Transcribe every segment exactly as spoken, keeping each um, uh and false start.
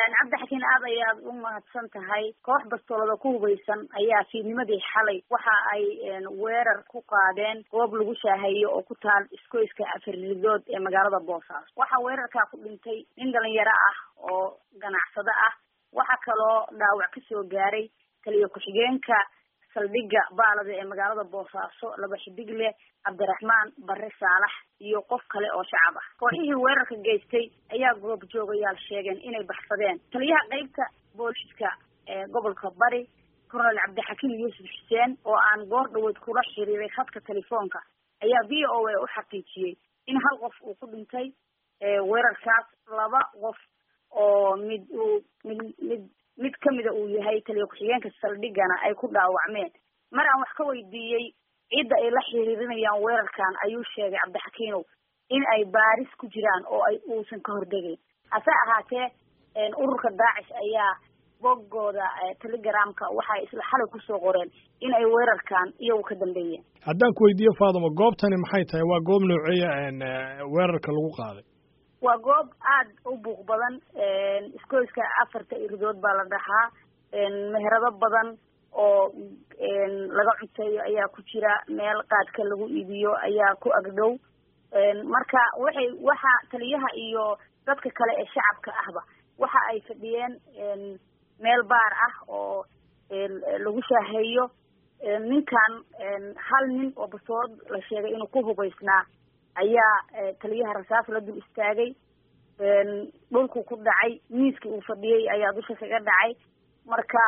cabdixakiin aad ayaad u mahadsan tahay. Koox bastoolada ku hubeysan ayaa fiidnimadii xalay waxa ay weerar ku qaadeen goob lagu shaaheeyo oo ku taal iskoyska Afaridood ee magaalada Boosaaso. Waxa weerarka ku dhintay nin dhalinyaro ah oo ganacsade ah. Waxa kaloo dhaawac ka soo gaaray taliye ku-xigeenka saldhigga baalada ee magaalada Boosaaso laba xidigle Cabdiraxmaan Barre Saalax iyo qof kale oo shacab ah. Kooxihii weerarka geystay ayaa goob joogayaal sheegeen inay baxsadeen. Taliyaha qaybta booliska ee gobolka Bari Colonel Cabdixakiin Yuusuf Xuseen oo aan goor dhaweyd kula xiriiray khadka telefoonka ayaa V O A u xaqiijiyay in hal qof uu ku dhintay weerarkaas, laba qof oo mid uu mid mid mid kamida uu yahay taliye ku-xigeenka saldhigana ay ku dhaawacmeen. Mar aan wax ka weydiiyey cidda ay la xiriirinayaan weerarkan ayuu sheegay Cabdixakiinow in ay baaris ku jiraan oo ay uusan ka hordegayn. hase ahaatee ururka Daacish ayaa boggooda telegramka waxay isla xalay ku soo qoreen in ay weerarkan iyagu ka dambeeyeen. haddaan ku weydiiyo Faadimo, goobtani maxay tahay? waa goob nooceeya weerarka lagu qaaday? waa goob aad u buuq badan, iskoyska afarta iridood baa la dhahaa, meherado badan oo laga cunteeyo ayaa ku jira, meel qaadka lagu iibiyo ayaa ku agdhow. marka waxay waxa taliyaha iyo dadka kale ee shacabka ahba waxa ay fadhiyeen meel baar ah oo lagu shaaheeyo. ninkan hal nin oo basood la sheegay inuu ku hubaysnaa ayaa taliyaha rasaas la dul istaagay, dhulku ku dhacay, miiskii uu fadhiyey ayaa dusha kaga dhacay. marka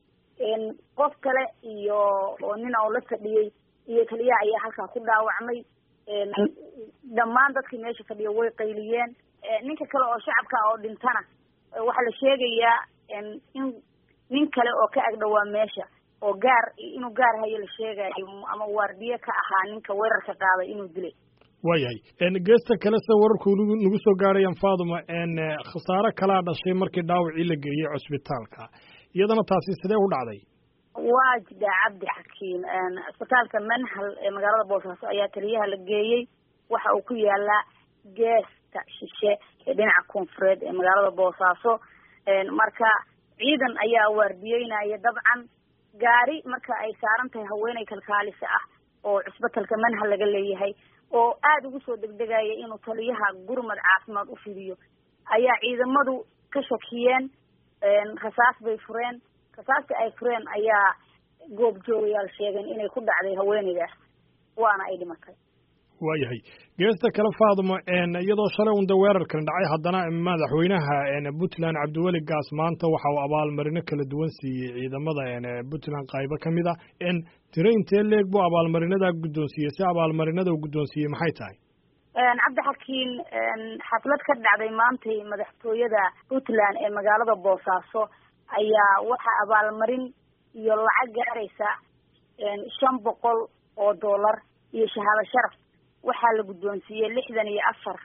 qof kale iyo oo nin oo la fadhiyey iyo taliyaha ayaa halkaa ku dhaawacmay. dhammaan dadkii meesha fadhiya way qayliyeen. ninka kale oo shacabka oo dhintana waxaa la sheegayaa in nin kale oo ka agdhowaa meesha oo gaar inuu gaar hayo la sheegayo ama waardiye ka ahaa ninka weerarka qaaday inuu dilay. waayahay geesta kale se wararku nagu soo gaarayaan Faadimo, khasaare kalaa dhashay markii dhaawacii la geeyey cusbitaalka, iyadana taasi sidee u dhacday? waa jida Cabdixakiin, cusbitaalka Manhal ee magaalada Boosaaso ayaa taliyaha la geeyey. waxa uu ku yaalaa geesta shishe ee dhinaca koonfureed ee magaalada Boosaaso. marka ciidan ayaa waardiyeynaya dabcan gaari marka ay saaran tahay haweeney kalkaalisa ah oo cusbitaalka Manhal laga leeyahay oo aad ugu soo degdegaya inuu taliyaha gurmad caafimaad u fidiyo ayaa ciidamadu ka shakiyeen. rasaas bay fureen, rasaasta ay fureen ayaa goob joogayaal sheegeen inay ku dhacday haweeneydaas, waana ay dhimatay. waayahay geesta kale Faadimo, iyadoo shalay unda weerarkan dhacay haddana madaxweynaha Puntland Cabdiweli Gaas maanta waxa uu abaalmarino kala duwan siiyey ciidamada Puntland qaybo ka mid ah. tiro intee leeg buu abaalmarinada guddoonsiiyey? si abaalmarinada uu guddoonsiiyey maxay tahay? Cabdixakiin, xaflad ka dhacday maantay madaxtooyada Puntland ee magaalada Boosaaso ayaa waxa abaalmarin iyo lacag gaaraysa shan boqol oo dollar iyo shahaado sharaf waxaa la guddoonsiiyey lixdan iyo afar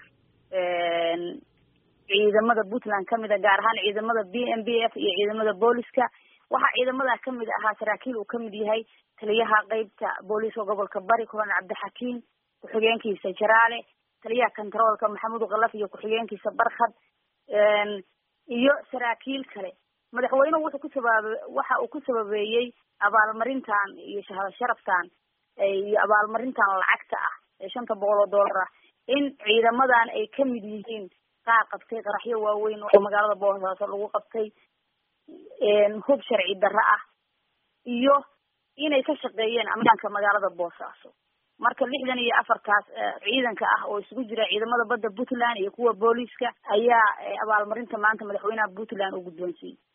ciidamada Puntland kamid ah, gaar ahaan ciidamada B M B F iyo ciidamada booliska. waxaa ciidamada kamid ahaa saraakiil uu kamid yahay taliyaha qaybta booliska gobolka Bari Colonel Cabdixakiin, ku-xigeenkiisa Jaraale, taliyaha kantaroolka Maxamuud Qalaf iyo ku-xigeenkiisa Barkhad, iyo saraakiil kale. madaxweynuhu wuxuu ku sababay waxa uu ku sababeeyey abaalmarintan iyo shahaado sharaftan iyo abaalmarintan lacagta ah ee shanta boqol oo dollar ah in ciidamadan ay kamid yihiin qaar qabtay qaraxyo waaweyn oo magaalada Boosaaso lagu qabtay, hub sharci darro ah, iyo inay ka shaqeeyeen ammaanka magaalada Boosaaso. marka lixdan iyo afartaas ciidanka ah oo isugu jira ciidamada badda Puntland iyo kuwa booliska ayaa abaalmarinta maanta madaxweynaha Puntland u guddoonsiiyey.